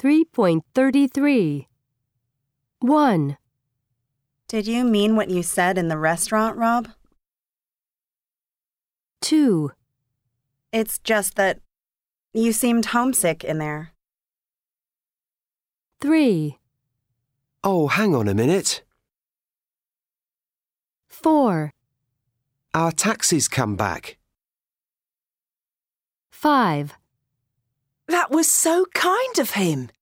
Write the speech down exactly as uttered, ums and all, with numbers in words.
three point three three. one. Did you mean what you said in the restaurant, Rob? two. It's just that you seemed homesick in there. three. Oh, hang on a minute. four. Our taxi's come back. five. That was so kind of him.